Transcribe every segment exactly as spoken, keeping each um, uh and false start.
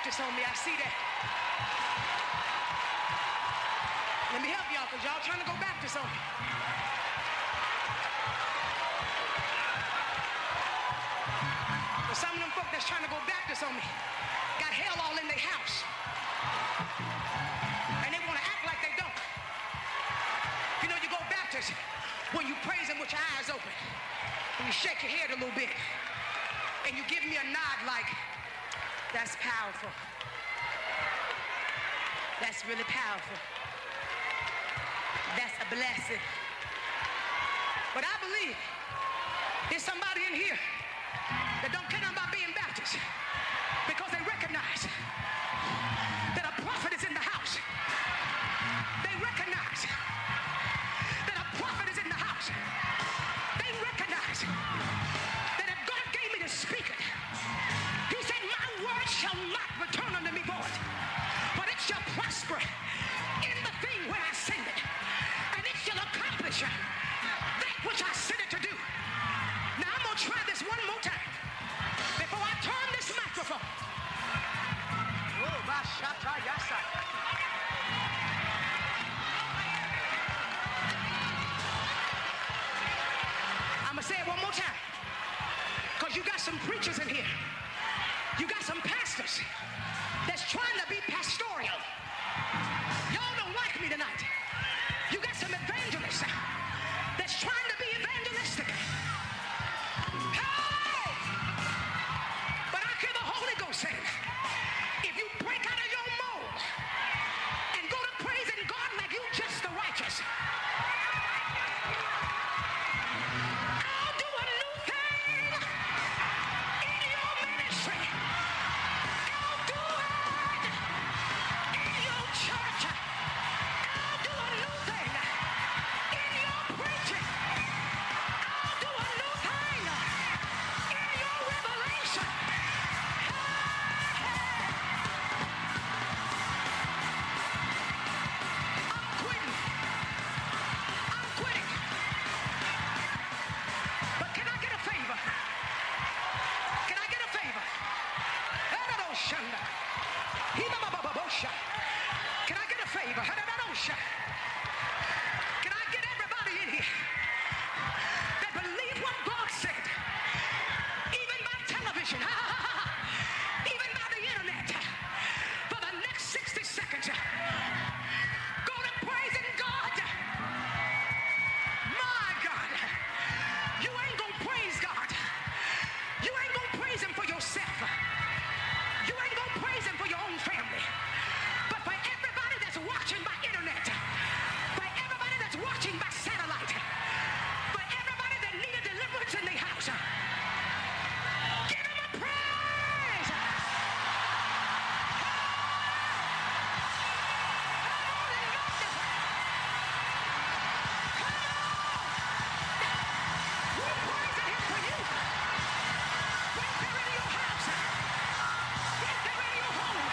Baptist on me. I see that. Let me help y'all, because y'all trying to go Baptist on me. But some of them folk that's trying to go Baptist on me got hell all in their house. And they want to act like they don't. You know, you go Baptist when you praise him with your eyes open. And you shake your head a little bit. And you give me a nod like, that's powerful. That's really powerful. That's a blessing. But I believe there's somebody in here that don't care about being Baptist because they recognize that a prophet is in the house. They recognize that a prophet is in the house. They recognize that if God gave me to speak it, he said, my word shall not return unto me void, but it shall prosper in the thing when I send it. Shall accomplish that which I sent it to do. Now I'm going to try this one more time before I turn this microphone. Oh, Bashata Yasa. I'm going to say it one more time because you got some preachers in here. You got some pastors that's trying to be pastoral. Y'all don't like me tonight. You got some evangelists that's trying to be evangelistic. Hey! But I hear the Holy Ghost saying, if you break out of your mold and go to praising God like you just the righteous, I'll do a new thing in your ministry. I'll do it in your church. I'll do a new thing in your preaching. I'll do a new thing in your revelation. I'm quitting. I'm quitting. But can I get a favor? Can I get a favor? Can I get a favor? Can I get everybody in here that believe what God said, even by television, even by the internet, for the next sixty seconds, go to praising God. My God, you ain't gonna praise God. You ain't gonna praise him for yourself. You ain't gonna praise him for your own family. But for everybody that's watching by internet, for everybody that's watching by satellite, for everybody that need a deliverance in their house, give him a praise. We're praising him for you. Right there in your house. Right there in your home.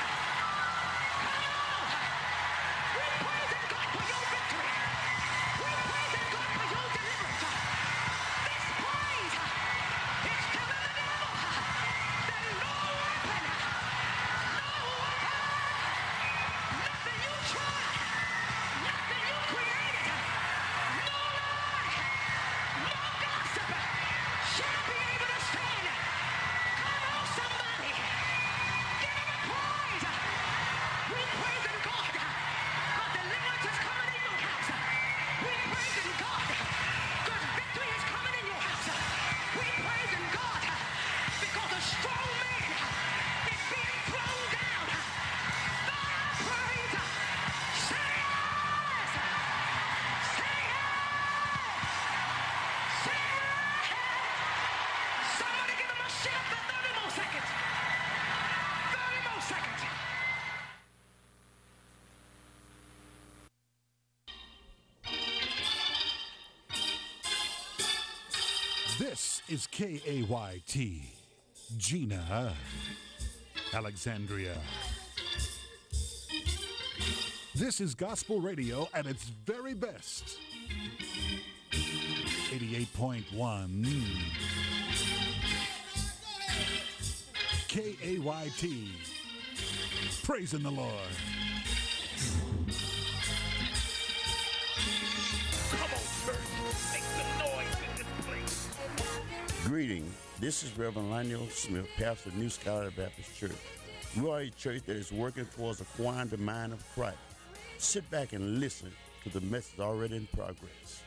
We're praising God for your victory. We're praising God for your deliverance. This praise is telling the devil that no weapon, no weapon, nothing you try, nothing you created, no lie, no gossip shall be able to stand. Come on, somebody. Give him a praise. We're praising God because deliverance is coming in your house. We're praising God because victory is coming in your house. We're praising God because a strong man is being thrown down by our praise. Say yes! Say yes! Say yes! Somebody give him a shout for thirty more seconds. thirty more seconds. This is K A Y T, Gina, Alexandria. This is gospel radio at its very best. eighty-eight point one K A Y T, praising the Lord. Come on, church. Make some noise in this place. Greetings. This is Reverend Lionel Smith, pastor of New Scholar Baptist Church. We are a church that is working towards acquiring the mind of Christ. Sit back and listen to the message already in progress.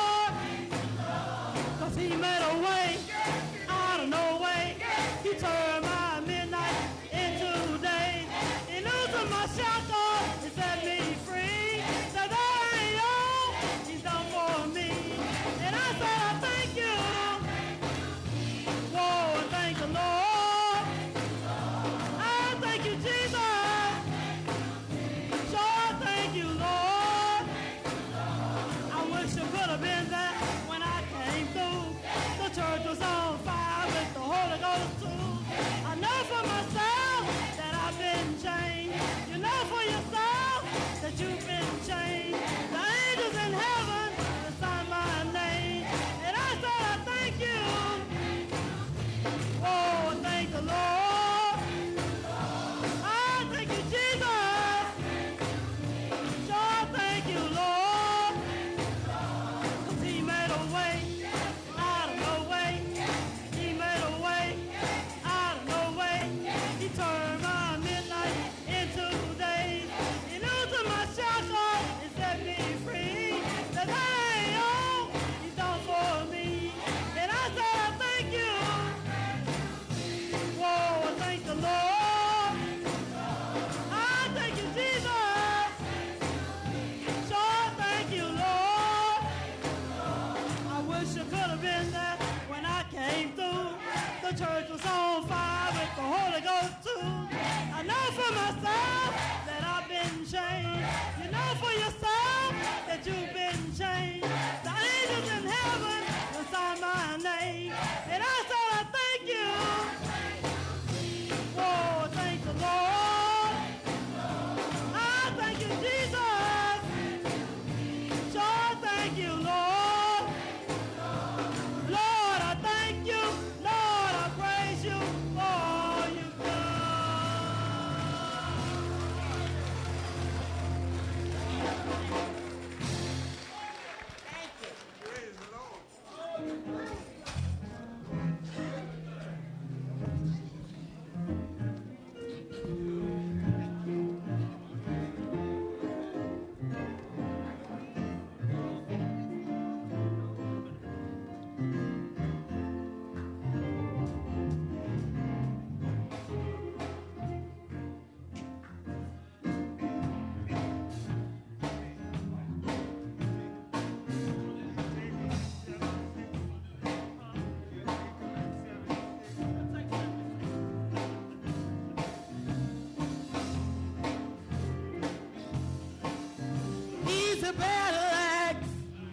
He made a way out of no way. He turned the Holy Ghost too. I know for myself that I've been changed. You know for yourself that you've been changed. The angels in heaven will sign my name. And I said I thank you. Oh, thank the Lord. I thank you, Jesus. Sure, thank you, Lord. Lord, I thank you. Lord, I praise you for all you've He's a battle axe.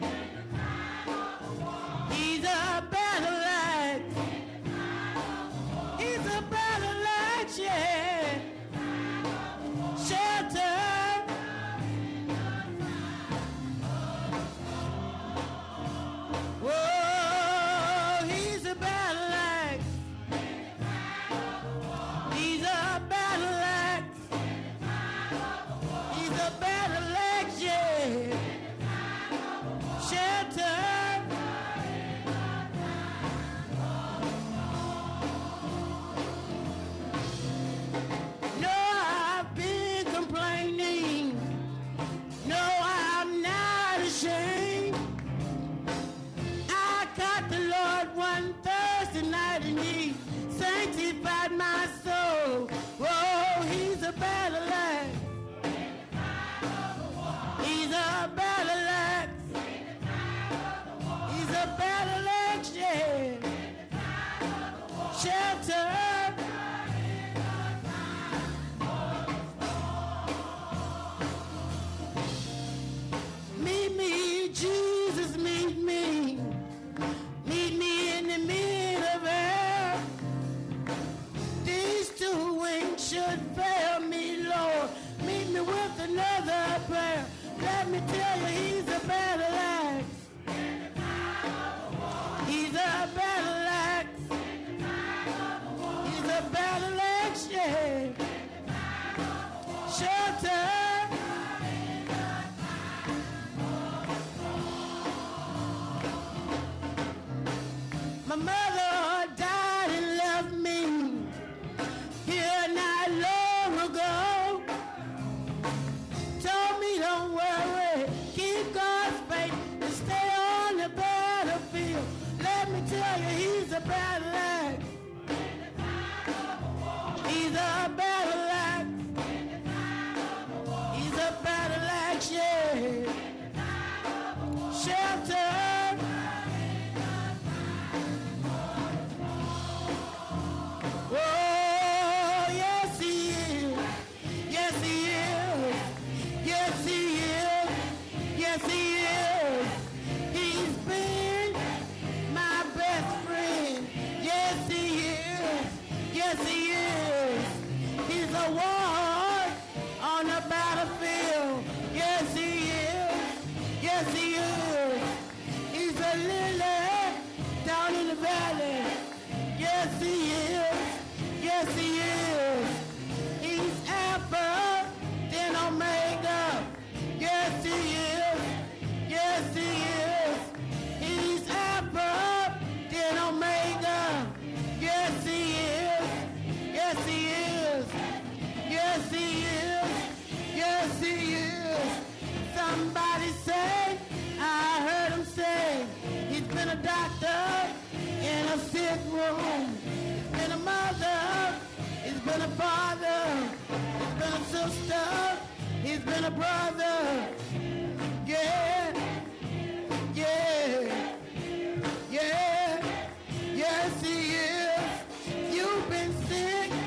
He's a battle axe. He's a battle axe, yeah. Shelter. Whoa, he's a battle axe. He's a battle axe. He's a battle axe, yeah. Shelter. No, I've been complaining. No, I'm not ashamed. I caught the Lord one Thursday night and he sanctified my soul. Whoa, he's a battle axe. He's a battle axe. He's a battle axe, yeah. Shelter. Meet me, Jesus, meet me. Meet me in the middle of air. These two wings should fail me, Lord. Meet me with another prayer. Let me tell you, he's a battle axe. He's a battle axe. He's a battle axe, yeah. Shelter. My mother died and left me here not long ago. Told me don't worry, keep God's faith and stay on the battlefield. Let me tell you, he's a battle axe. He's a battle axe. He's a battle axe, yeah. Shelter. Oh, yes he is. Yes he is. Yes he is. Yes he is. He's been my best friend. Yes he is. Yes he is. He's a war on the battlefield. Yes he is. Yes he is. He's a lily down in the valley. Yes he is. Yes he is. He's Alpha, then Omega. Yes he is. Yes he is. He's Alpha, then Omega. Yes he is. Yes he is. Yes he is. Yes he is. Somebody say, I heard him say, he's been a doctor in a sick room. He's been a mother. He's been a father. He's been a sister. He's been a brother. Yeah. Yeah. Yeah. Yes, he is. You've been sick.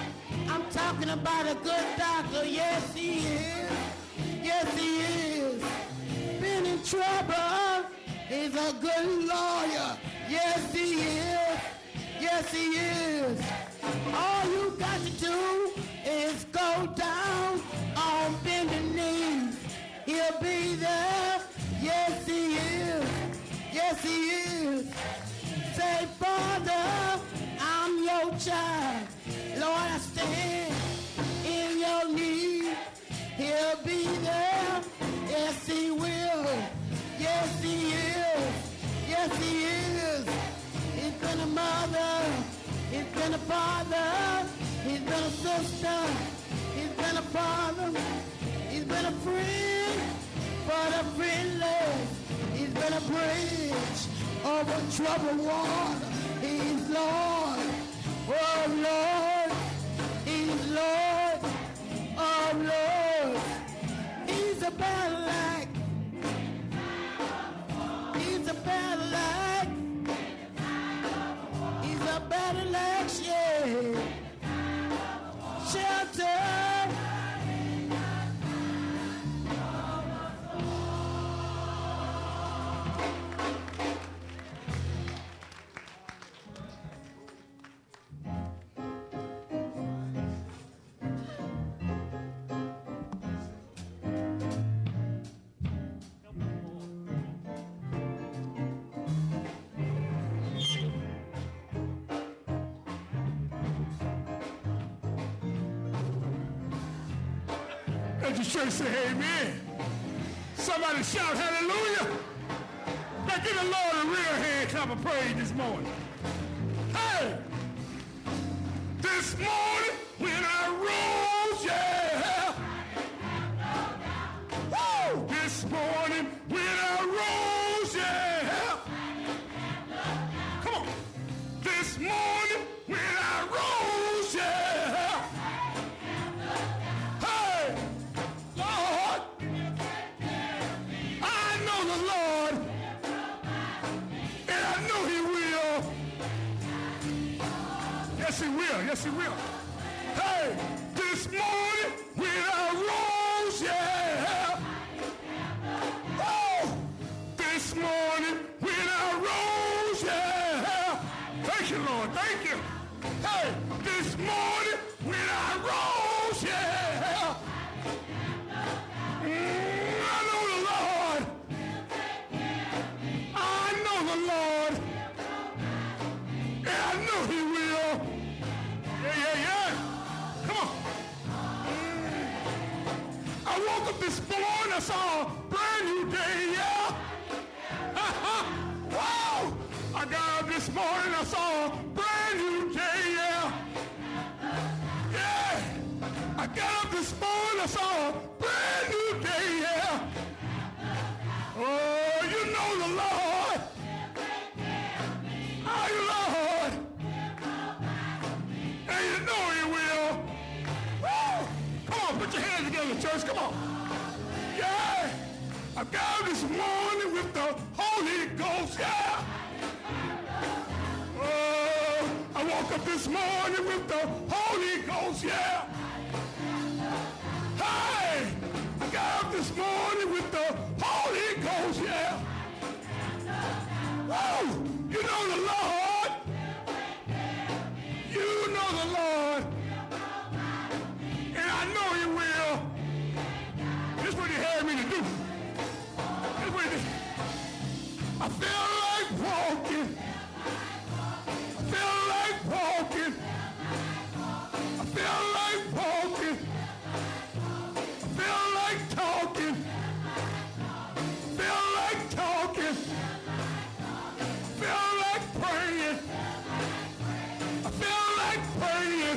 by the good doctor, yes he is, yes he is. Been in trouble, he's a good lawyer, yes he is, yes he is. All you got to do is go down on bended knees, he'll be there, yes he is, yes he is. Say, Father, I'm your child, Lord, I stand in your need. He'll be there. Yes, he will. Yes, he is. Yes, he is. He's been a mother. He's been a father. He's been a sister. He's been a father. He's been a friend for the friendless. He's been a bridge over troubled water. He's Lord. Oh, Lord. He's Lord. Oh, Lord. He's a battle axe. He's a battle axe. He's a battle axe, yeah. Shelter. Let the church say amen. Somebody shout hallelujah. Now give the Lord a real hand clap of praise this morning. Hey! This morning when I rose, yeah. Woo! This morning when I rose, yeah. Come on. This morning when I rose, yeah. Hey! Lord, I know the Lord, and I know he will. Yes, he will. Yes, he will. Hey, this morning when I rose, yeah. Oh, this morning when I rose, yeah. Thank you, Lord. Thank you. Hey, this morning when I rose, yeah. Mm, I know the Lord. I know the Lord. And I know he will. Yeah, yeah, yeah. Come on. Mm. I woke up this morning, I saw a brand new day, yeah. Wow. I got up this morning, I saw a brand new day, yeah. Yeah. I got up this morning, I saw a brand new day, yeah. Oh, you know the Lord. Oh, you Lord. And you know he will. Woo! Come on, put your hands together, church. Come on. Yeah. I got up this morning with the Holy Ghost, yeah. Oh, I woke up this morning with the Holy Ghost, yeah. Hey, I got up this morning with the Holy Ghost, yeah. Woo! You know the Lord. You know the Lord. And I know he will. This is what he had me to do. This is what he did. I feel like walking. I feel like walking. I feel like walking. I feel like talking. Feel like talking. Feel like praying. I feel like praying.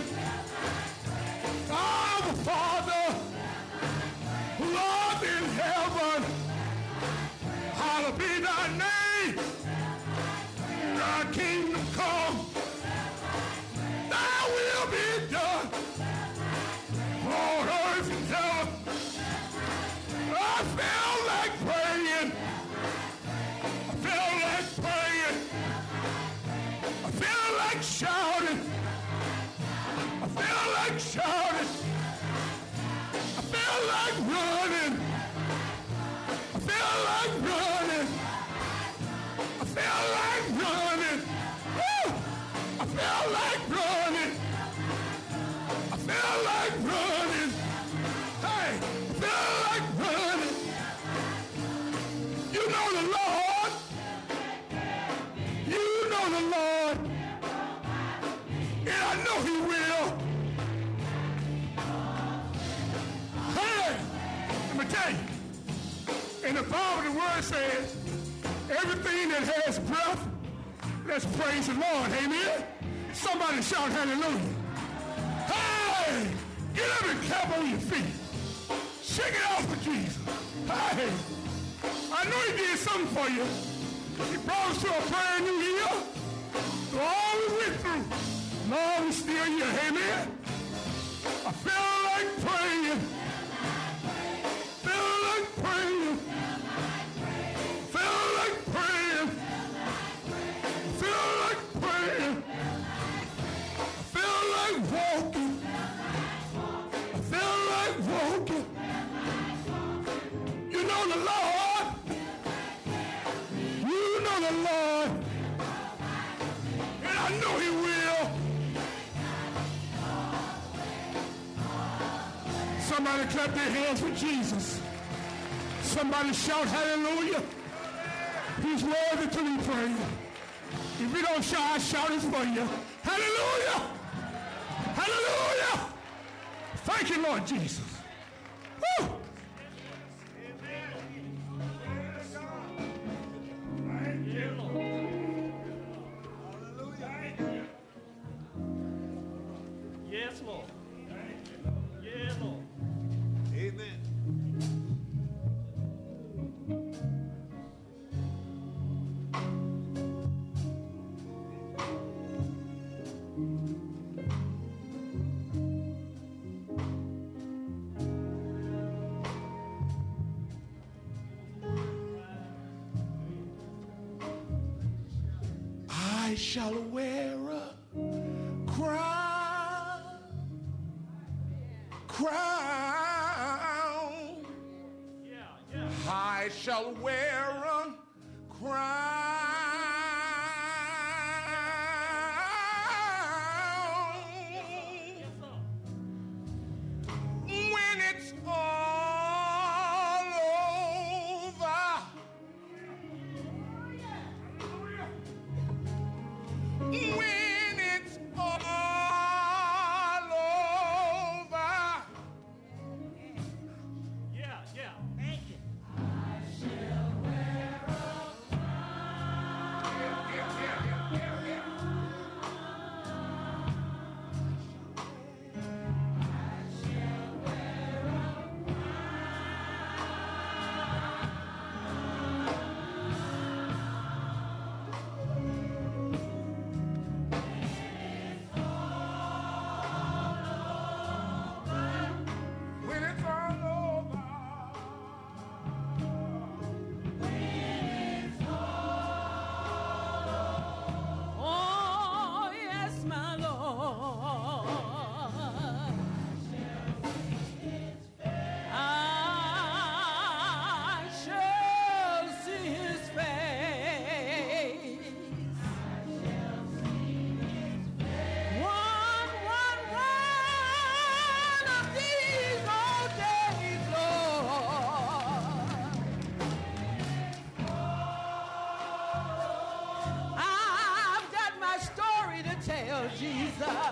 Our Father, who art in heaven, hallowed be thy name. Thy kingdom come. Thy will be done on earth and heaven. I feel like praying. I feel like praying. I feel like shouting. I feel like shouting. And the Bible, the word says, everything that has breath, let's praise the Lord. Amen. Somebody shout hallelujah. Hey, get up and clap on your feet. Shake it off for Jesus. Hey, I know he did something for you. He brought us to a brand new year. So all we went through, Lord, we still here. Amen. I feel like praying. Feel like praying. Feel like praying. Feel like praying. Feel like walking. I feel like walking. You know the Lord. You know the Lord. And I know he will. Somebody clap their hands for Jesus. Somebody shout hallelujah. He's worthy to be praised. If you don't shout, I shout it for you. Hallelujah. Hallelujah. Thank you, Lord Jesus. Woo. Thank you, Lord. Hallelujah. Yes, Lord. Yeah, Lord. Amen. I shall wear a crown, crown. Yeah, yeah. I shall wear a crown Yes, sir. when it's all over. When it's all over. Yeah, yeah. When it's all over. Oh, yes, my Lord. I shall see his face. One, one, one of these old days, Lord. I've got my story to tell, Jesus.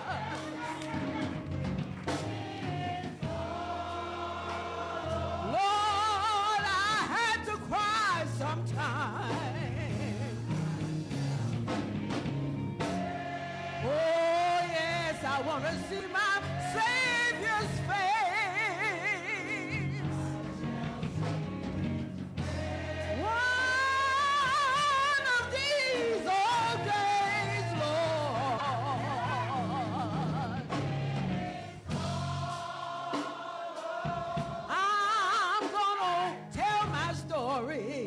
Lord, I had to cry sometime. Oh, yes, I want to see my Savior's face. One of these old days, Lord. I'm gonna tell my story.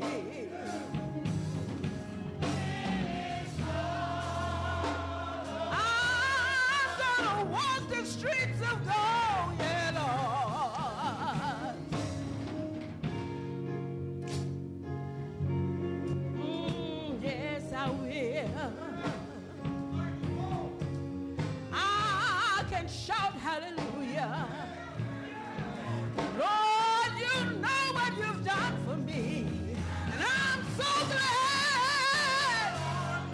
I'm gonna walk the streets of gold, yeah, Lord. Mm, yes, I will. I can shout hallelujah. Lord, you know what you've done for me. And I'm so glad.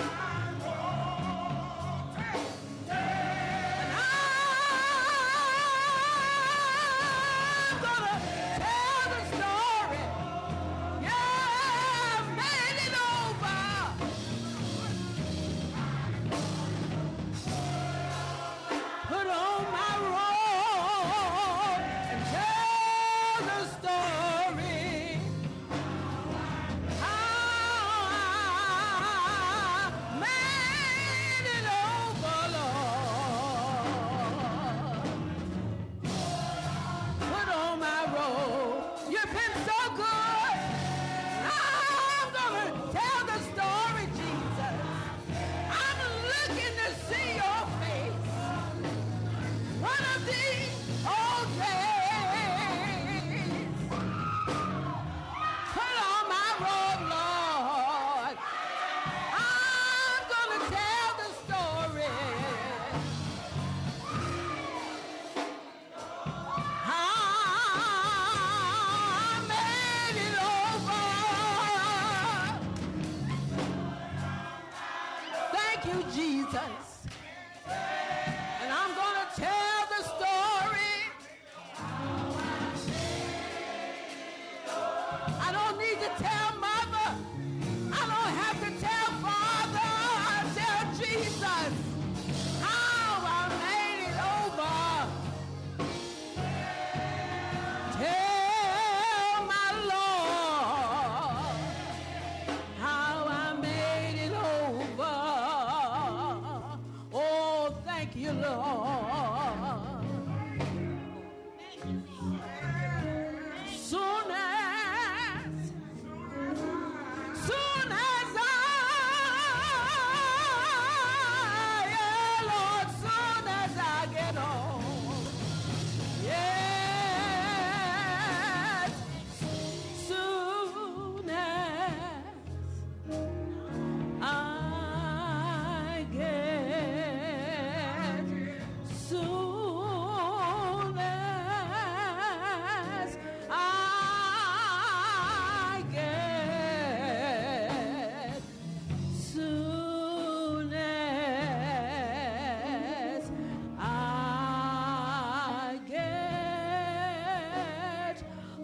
And Soon as, soon as I, yeah, Lord, soon as I get home, yes, soon as I get, soon as I get, soon as I get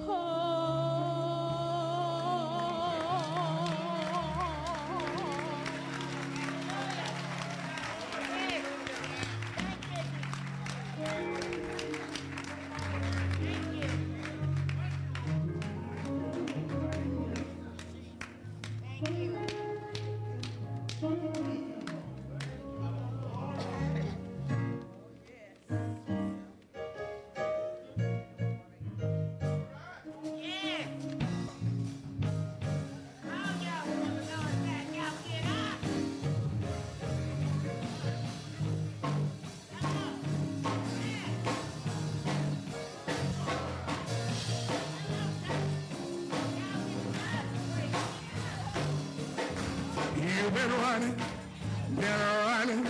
You've been running, been running,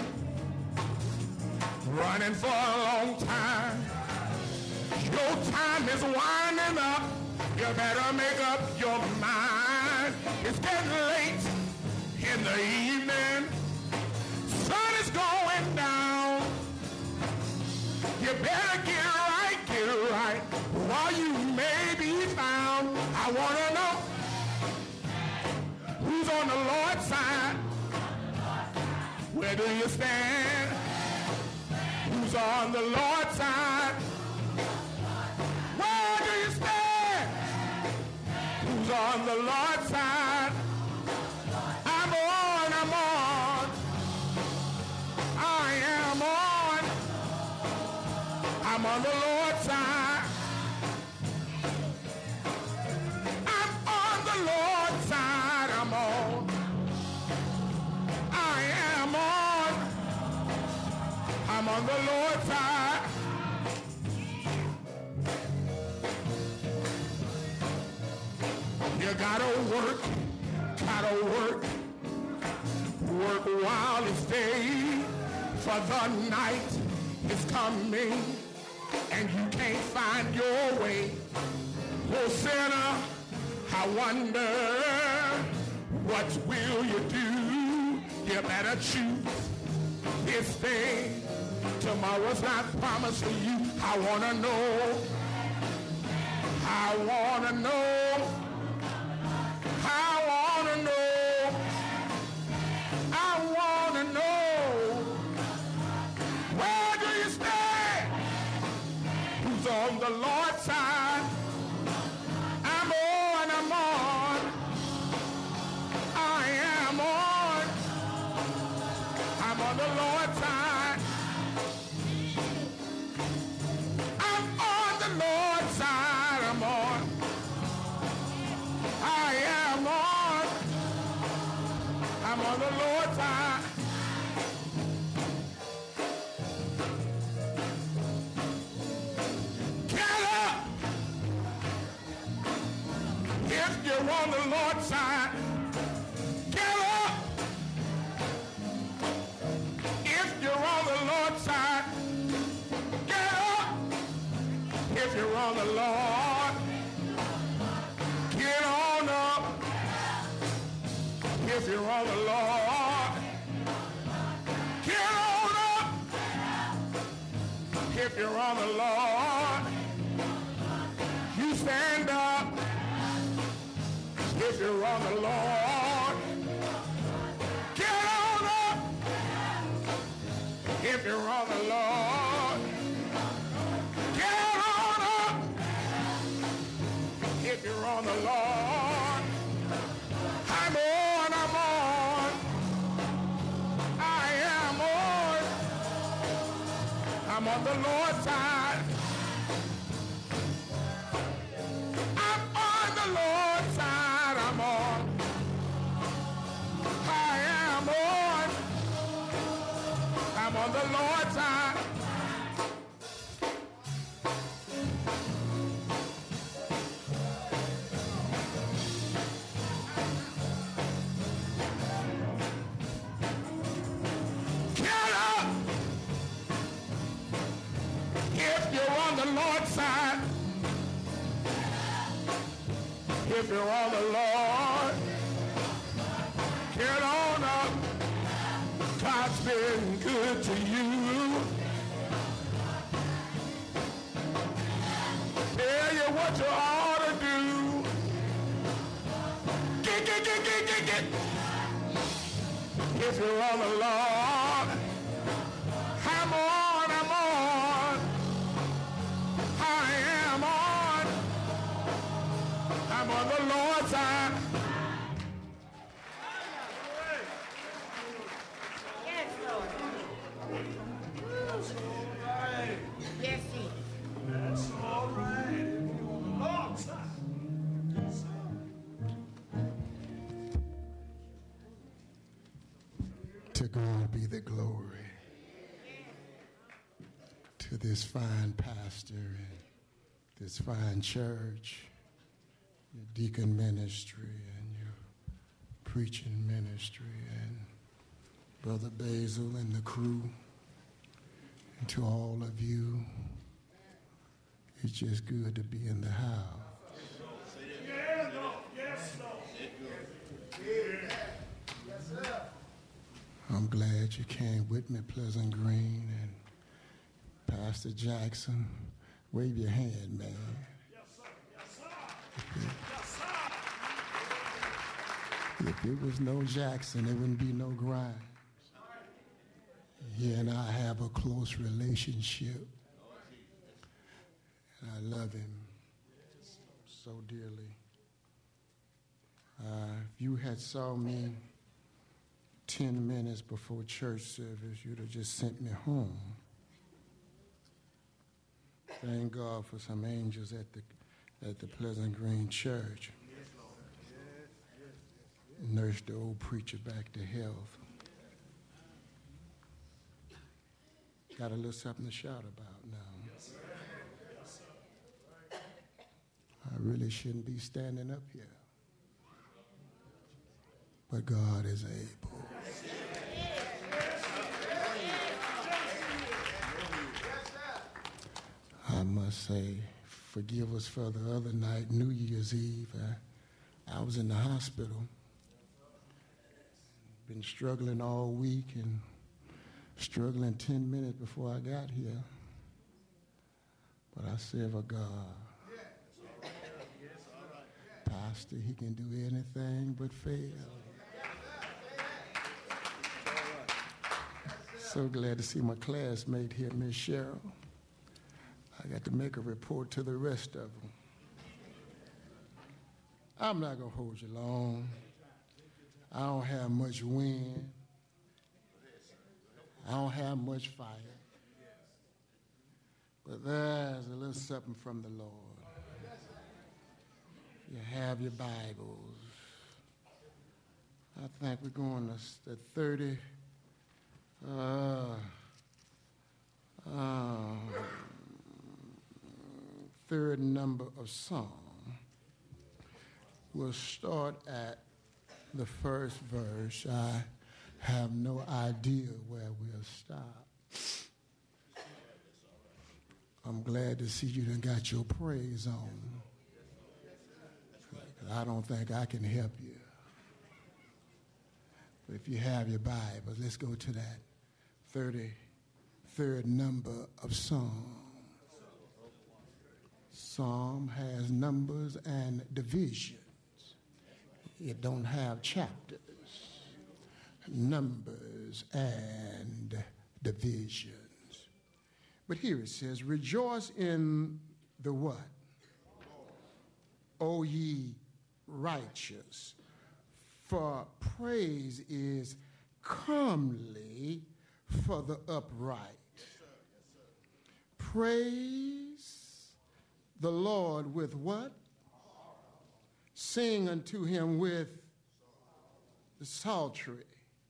running for a long time. Your time is winding up. You better make up your mind. It's getting late in the evening. Sun is going down. You better get right, get right, while you may be found. I want to know who's on the Lord's side. Where do you stand? Who's on the Lord's side? Where do you stand? Who's on the Lord's side? I'm on, I'm on. I am on. I'm on the Lord's side. I'm on the Lord's side. I'm on. I am on. I'm on the Lord's side. You gotta work, gotta work, work while it's day, for the night is coming, and you can't find your way. Oh sinner, I wonder, what will you do? You better choose this day. Tomorrow's not promised to you. I wanna know, I wanna know, I wanna know, I wanna know, where do you stand? Who's on the Lord's side? I'm on, I'm on, I am on, I'm on the Lord's side. I'm on the Lord's side, I'm on, I am on, I'm on the Lord's side. Get up! If you're on the Lord's side, get up! If you're on the Lord's side, get up! If you're on the Lord, get on up. If you're on the Lord, get on up. If you're on the Lord, you stand up. If you're on the Lord, get on up. If you're on the Lord, get on up. If you're on the Lord, I'm on, I'm on. I am on. I'm on the Lord's side. I'm on the Lord's side. I'm on. I am on. I'm on the Lord's side. Get up! If you're on the Lord's side, if you're on the Lord, get on up. God's been good to you. Tell you what you ought to do. Get, get, get, get, get, get. If you're on the Lord, I'm on, I'm on. I am on. I'm on the Lord's side. Yes, Lord. Yes, he. That's all right. If you're on the Lord's side. Yes, sir. To God be the glory. To this fine pastor and this fine church, your deacon ministry and your preaching ministry, and Brother Basil and the crew, and to all of you, it's just good to be in the house. Yeah, Lord. Yes, Lord. I'm glad you came with me, Pleasant Green, and Pastor Jackson. Wave your hand, man. Yes, sir. Yes, sir. Yes, sir. If it was no Jackson, there wouldn't be no Grimes. He and I have a close relationship. And I love him so dearly. Uh, if you had saw me ten minutes before church service, you'd have just sent me home. Thank God for some angels at the at the Pleasant Green Church. Nursed the old preacher back to health. Got a little something to shout about now. I really shouldn't be standing up here. But God is able. I must say, forgive us for the other night, New Year's Eve. I, I was in the hospital. Been struggling all week and struggling ten minutes before I got here. But I serve a God. Pastor, he can do anything but fail. So glad to see my classmate here, Miss Cheryl. I got to make a report to the rest of them. I'm not going to hold you long. I don't have much wind. I don't have much fire. But there's a little something from the Lord. You have your Bibles. I think we're going to the thirty, uh, uh, third number of Psalm. We'll start at the first verse. I have no idea where we'll stop. I'm glad to see you done got your praise on. I don't think I can help you. But if you have your Bible, let's go to that thirty-third number of Psalm. Psalm has numbers and divisions. It don't have chapters, numbers and divisions. But here it says, rejoice in the what? O ye righteous, for praise is comely for the upright. Praise the Lord with what? Sing unto him with the psaltery.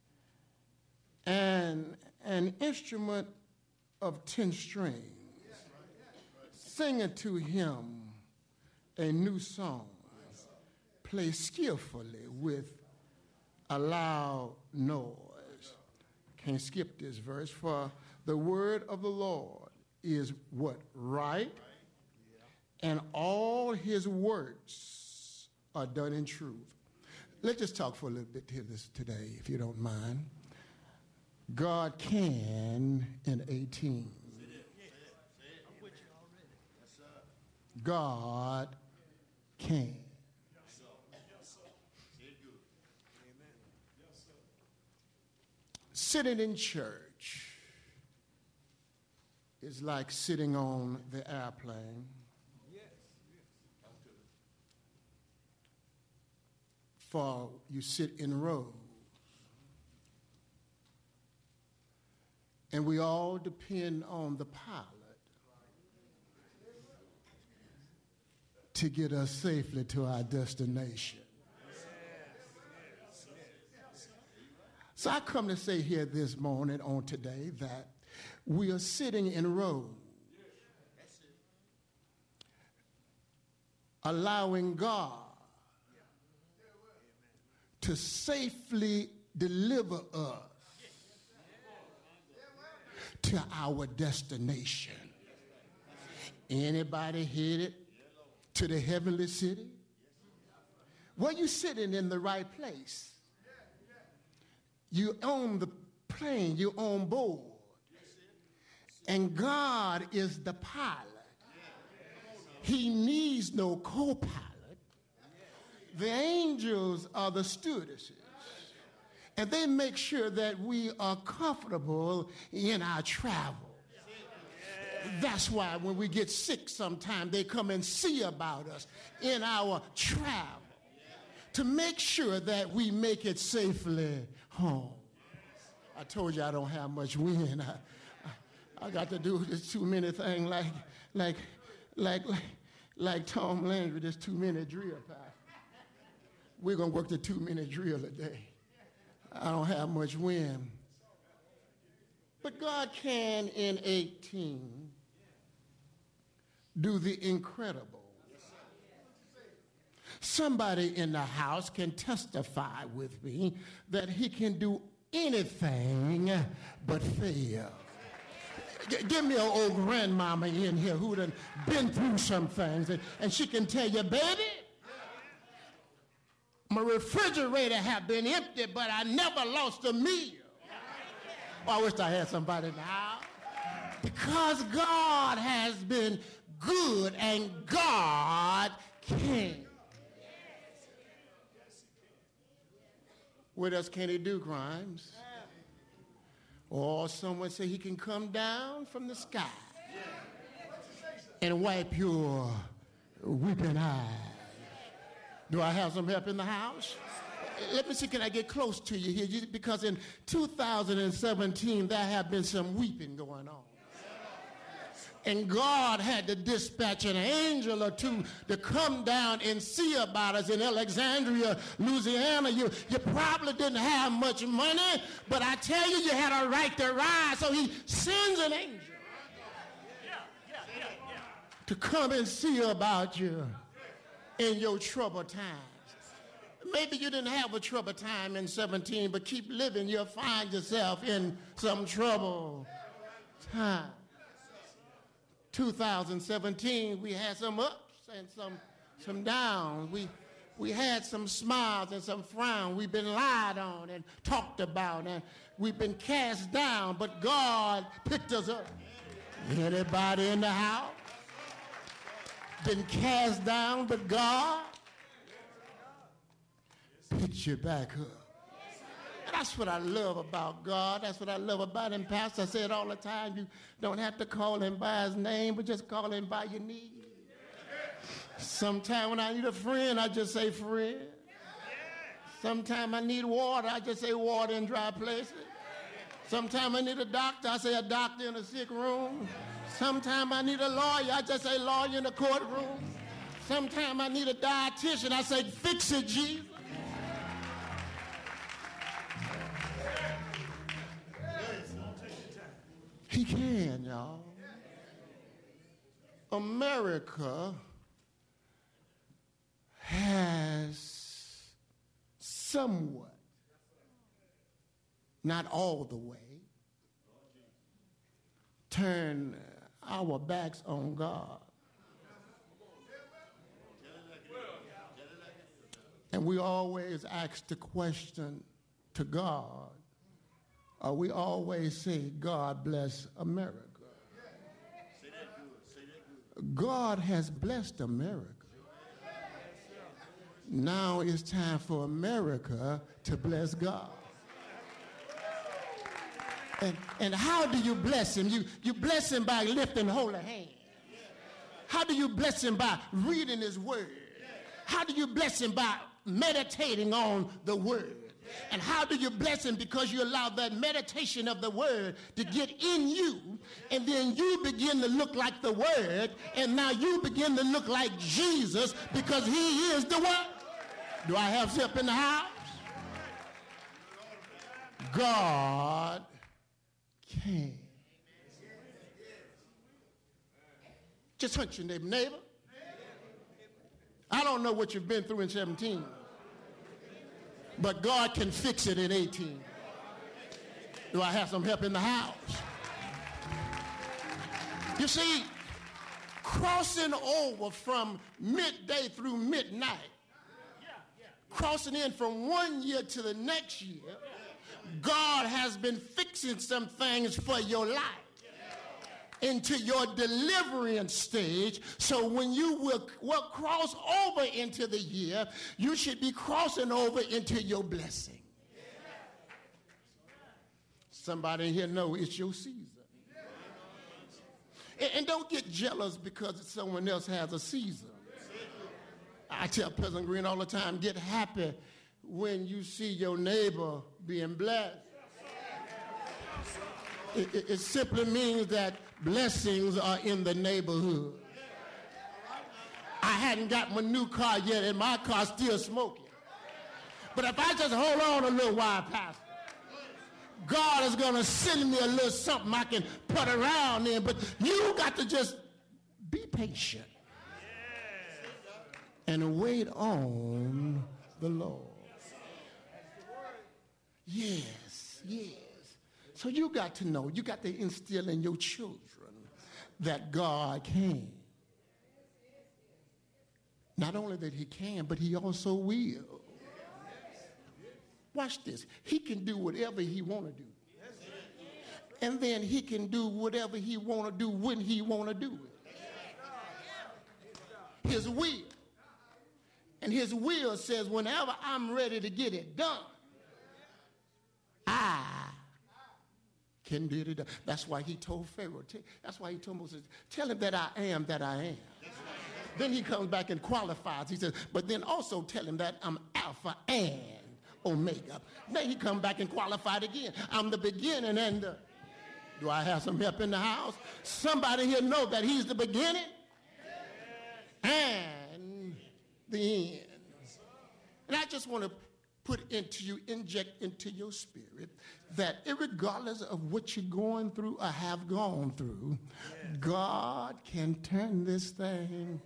And an instrument of ten strings. Sing unto him a new song. Play skillfully with a loud noise. Can't skip this verse. For the word of the Lord is what? Right. And all his works are done in truth. Let's just talk for a little bit here this today, if you don't mind. God can in eighteen. God can. Sitting in church is like sitting on the airplane. For you sit in rows. And we all depend on the pilot to get us safely to our destination. So I come to say here this morning on today that we are sitting in rows, allowing God to safely deliver us to our destination. Anybody headed to the heavenly city? Well, you're sitting in the right place. You own the plane, you're on board. And God is the pilot. He needs no co-pilot. The angels are the stewardesses. And they make sure that we are comfortable in our travel. That's why when we get sick sometime, they come and see about us in our travel to make sure that we make it safely home. I told you I don't have much wind. I, I, I got to do this two-minute thing like, like, like, like, like Tom Landry, this two-minute drill. We're going to work the two-minute drill today. I don't have much wind. But God can, in eighteen, do the incredible. Somebody in the house can testify with me that he can do anything but fail. G- give me an old grandmama in here who done been through some things, and, and she can tell you, baby, my refrigerator have been empty, but I never lost a meal. Oh, I wish I had somebody now. Because God has been good and God can. What else can he do, Grimes? Or someone say he can come down from the sky and wipe your weeping eyes. Do I have some help in the house? Let me see, can I get close to you here? Because in two thousand seventeen, there have been some weeping going on. And God had to dispatch an angel or two to come down and see about us in Alexandria, Louisiana. You, you probably didn't have much money, but I tell you, you had a right to rise. So he sends an angel to come and see about you in your troubled times. Maybe you didn't have a troubled time in seventeen, but keep living, you'll find yourself in some trouble time. two thousand seventeen, we had some ups and some some downs. We we had some smiles and some frowns. We've been lied on and talked about, and we've been cast down, but God picked us up. Anybody in the house been cast down, but God picked you back up? That's what I love about God. That's what I love about him. Pastor, I say it all the time. You don't have to call him by his name, but just call him by your need. Sometimes when I need a friend, I just say friend. Sometimes I need water, I just say water in dry places. Sometimes I need a doctor, I say a doctor in a sick room. Sometimes I need a lawyer, I just say lawyer in the courtroom. Sometimes I need a dietitian, I say fix it, Jesus. He can, y'all. America has somewhat, not all the way, turned our backs on God. And we always ask the question to God, or we always say, God bless America. God has blessed America. Now it's time for America to bless God. And, and how do you bless him? You, you bless him by lifting holy hands. How do you bless him? By reading his word. How do you bless him? By meditating on the word. And how do you bless him? Because you allow that meditation of the word to get in you, and then you begin to look like the word, and now you begin to look like Jesus because he is the word. Do I have help in the house? God can. Just hunch your neighbor. Neighbor, I don't know what you've been through in seventeen, but God can fix it in eighteen. Do I have some help in the house? You see, crossing over from midday through midnight, crossing in from one year to the next year, God has been fixing some things for your life into your deliverance stage. So when you will, will cross over into the year, you should be crossing over into your blessing. Somebody here know it's your season. And, and don't get jealous because someone else has a season. I tell President Green all the time, get happy when you see your neighbor being blessed. It, it, it simply means that blessings are in the neighborhood. I hadn't got my new car yet, and my car's still smoking. But if I just hold on a little while, Pastor, God is going to send me a little something I can put around in. But you got to just be patient and wait on the Lord. Yes, yes. So you got to know, you got to instill in your children that God can. Not only that he can, but he also will. Watch this. He can do whatever he want to do. And then he can do whatever he want to do when he want to do it. His will. And his will says, whenever I'm ready to get it done, I can get it done. That's why he told Pharaoh, that's why he told Moses, tell him that I am that I am. Then he comes back and qualifies. He says, but then also tell him that I'm Alpha and Omega. Then he comes back and qualified again. I'm the beginning and the... Do I have some help in the house? Somebody here know that he's the beginning and the end. And I just want to put into you, inject into your spirit that irregardless of what you're going through or have gone through, God can turn this thing.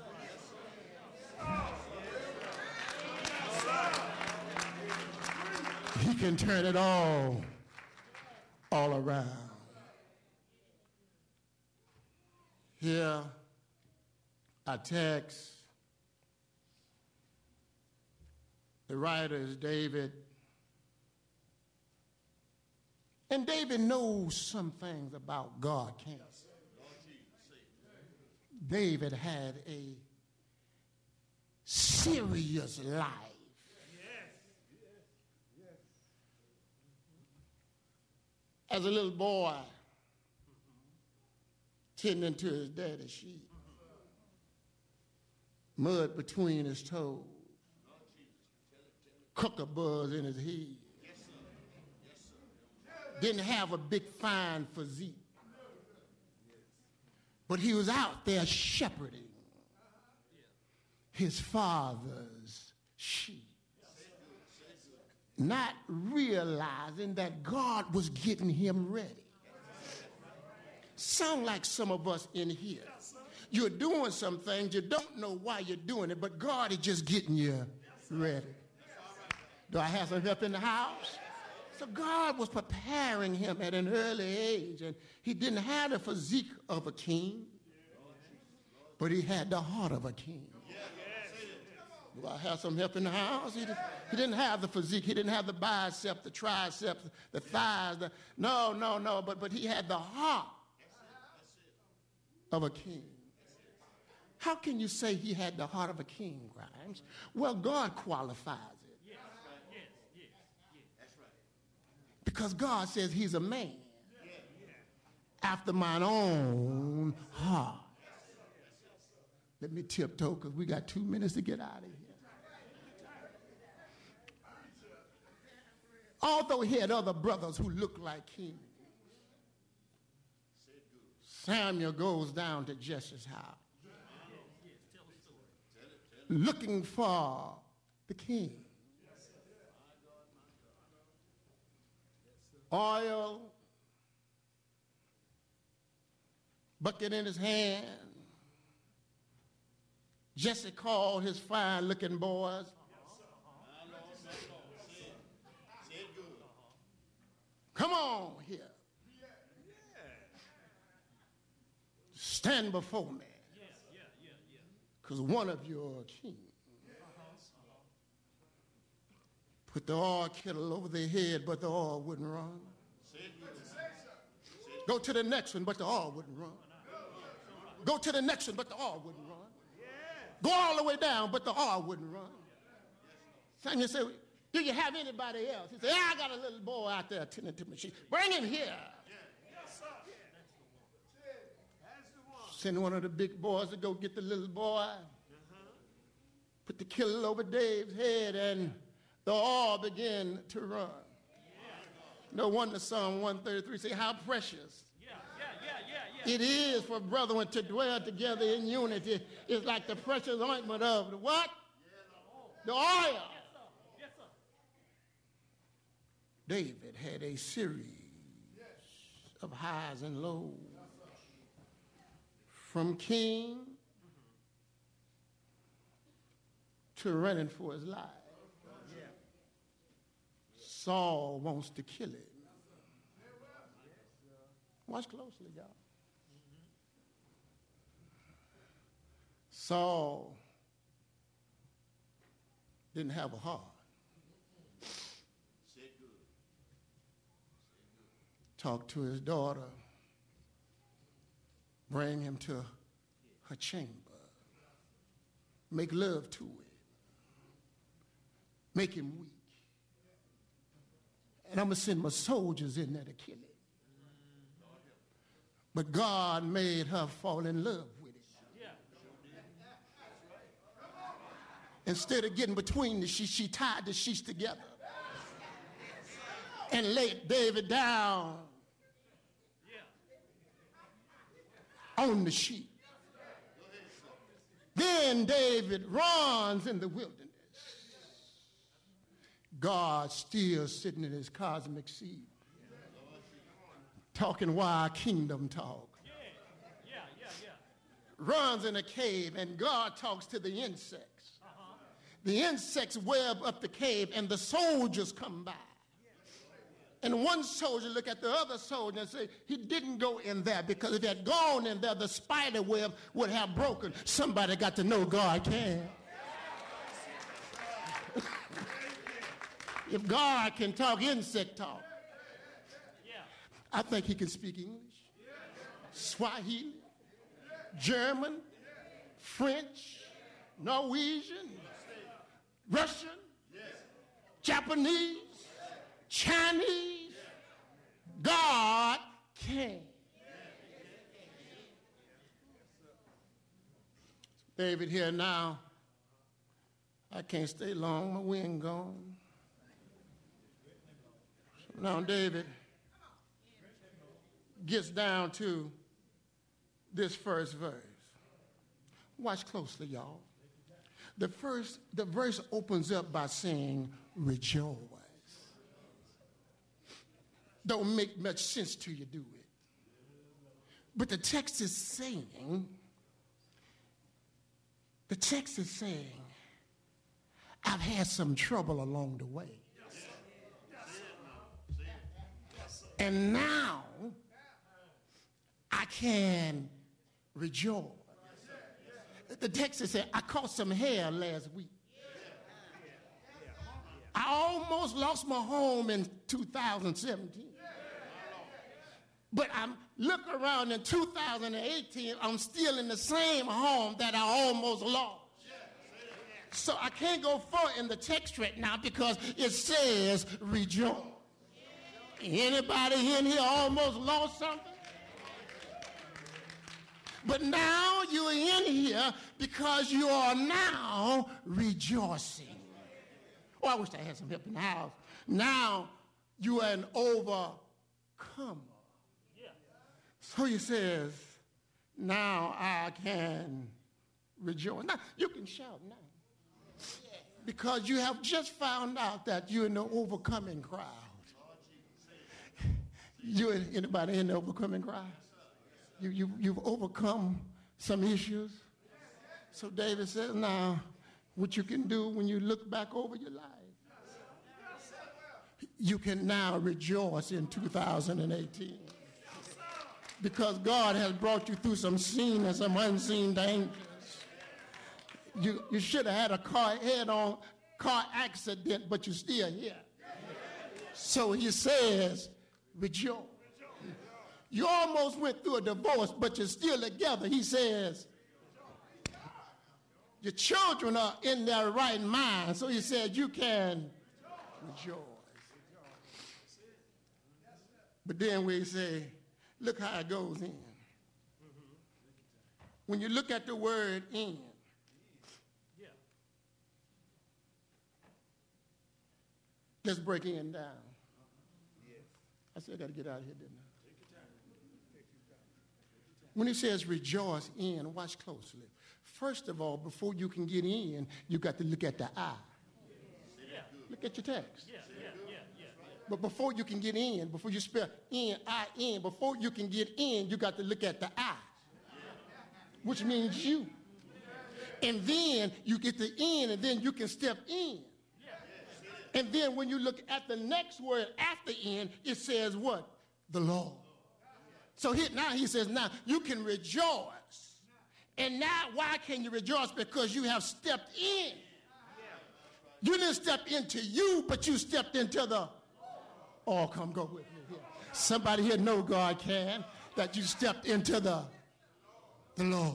He can turn it all, all around. Here, a text. The writer is David. And David knows some things about God can. David had a serious life. As a little boy, tending to his daddy's sheep, mud between his toes, cuckabuzz in his head, didn't have a big fine physique, but he was out there shepherding his father's sheep, not realizing that God was getting him ready. Sound like some of us in here. You're doing some things, you don't know why you're doing it, but God is just getting you ready. Do I have some help in the house? So God was preparing him at an early age, and he didn't have the physique of a king, but he had the heart of a king. Do I have some help in the house? He, did, he didn't have the physique. He didn't have the bicep, the triceps, the thighs. The, no, no, no, but, but he had the heart of a king. How can you say he had the heart of a king, Grimes? Well, God qualifies it. Yes, yes, yes, yes. That's right. Because God says he's a man after mine own heart. Let me tiptoe because we got two minutes to get out of here. Although he had other brothers who looked like kings, Samuel goes down to Jesse's house looking for the king. Oil, bucket in his hand. Jesse called his fine-looking boys. Come on here. Stand before me. Because one of you are a king. Put the oil kettle over their head, but the oil wouldn't run. Go to the next one, but the oil wouldn't run. Go to the next one, but the oil wouldn't run. Go all the way down, but the oil wouldn't run. Samuel said, do you have anybody else? He said, yeah, I got a little boy out there attending to my sheep. Bring him here. Send one of the big boys to go get the little boy. Put the kettle over Dave's head, and the oil began to run. No wonder Psalm one thirty-three say, how precious it is for brethren to dwell together in unity. It's like the precious ointment of the what? The oil. David had a series of highs and lows. From king to running for his life. Saul wants to kill him. Watch closely, y'all. Saul didn't have a heart. Talked to his daughter, bring him to her chamber, make love to him, make him weak. And I'm going to send my soldiers in there to kill him. But God made her fall in love with him. Instead of getting between the sheets, she tied the sheets together and laid David down on the sheet. Then David runs in the wilderness. God still sitting in his cosmic seat, talking wild kingdom talk. Yeah, yeah, yeah, yeah. Runs in a cave, and God talks to the insects. Uh-huh. The insects web up the cave, and the soldiers come by. And one soldier look at the other soldier and say, he didn't go in there, because if he had gone in there, the spider web would have broken. Somebody got to know God can. If God can talk insect talk, I think he can speak English, Swahili, German, French, Norwegian, Russian, Japanese, Chinese. God can. David here now. I can't stay long. My wind gone. So now David gets down to this first verse. Watch closely, y'all. The first, the verse opens up by saying, rejoice. Don't make much sense to you, do it? But the text is saying, the text is saying, I've had some trouble along the way. And now I can rejoice. The text said, I caught some hair last week. I almost lost my home in two thousand seventeen. But I'm look around in two thousand eighteen, I'm still in the same home that I almost lost. So I can't go far in the text right now because it says rejoice. Anybody in here almost lost something? But now you're in here because you are now rejoicing. Oh, I wish I had some help in the house. Now you are an overcomer. So he says, now I can rejoice. Now, you can shout now. Because you have just found out that you're in the overcoming crowd. You anybody in the overcoming crowd? You, you, you've overcome some issues. So David says, now, what you can do when you look back over your life, you can now rejoice in two thousand eighteen. Because God has brought you through some seen and some unseen dangers. You, you should have had a car head-on car accident, but you're still here. So he says, rejoice. You almost went through a divorce, but you're still together. He says, your children are in their right mind. So he said, you can rejoice. But then we say, look how it goes in. When you look at the word in, let's break in down. I said, I got to get out of here, didn't I? When he says rejoice in, watch closely. First of all, before you can get in, you got to look at the eye. Look at your text. But before you can get in, before you spell in, I, in, before you can get in, you got to look at the I, which means you. And then you get the in, and then you can step in. And then when you look at the next word after in, it says what? The Lord. So here, now he says, now you can rejoice. And now why can you rejoice? Because you have stepped in. You didn't step into you, but you stepped into the, oh, come go with me here. Somebody here know God can, that you stepped into the, the Lord.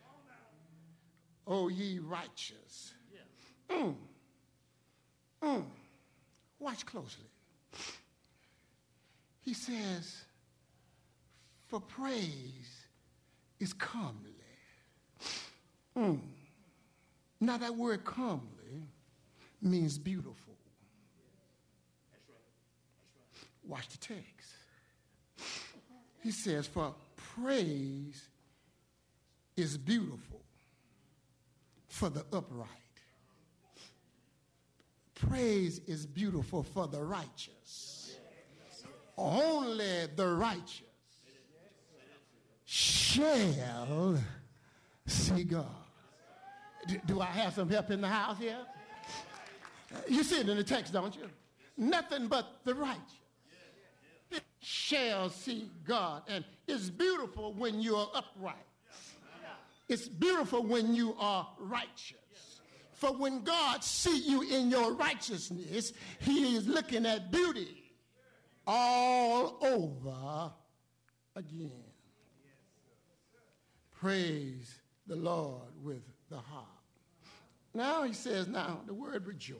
Oh, ye righteous. Mm. Mm. Watch closely. He says, for praise is comely. Mm. Now that word comely means beautiful. Watch the text. He says, for praise is beautiful for the upright. Praise is beautiful for the righteous. Only the righteous shall see God. Do, do I have some help in the house here? You see it in the text, don't you? Nothing but the righteous shall see God. And it's beautiful when you are upright. It's beautiful when you are righteous. For when God see you in your righteousness, he is looking at beauty all over again. Praise the Lord with the harp. Now he says, now the word rejoice.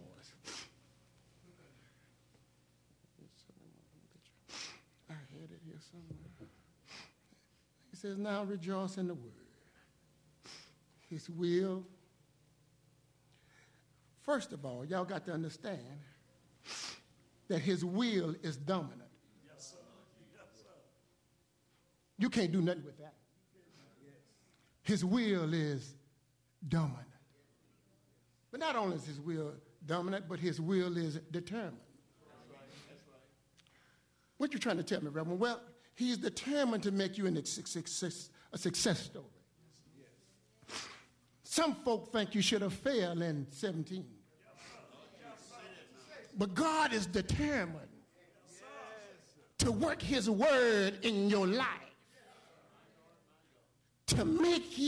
I had it here somewhere. He says, now rejoice in the word. His will. First of all, y'all got to understand that his will is dominant. Yes, sir. Yes, sir. You can't do nothing with that. His will is dominant. But not only is his will dominant, but his will is determined. What you trying to tell me, Reverend? Well, he's determined to make you a success, a success story. Some folk think you should have failed in seventeen. But God is determined to work his word in your life to make you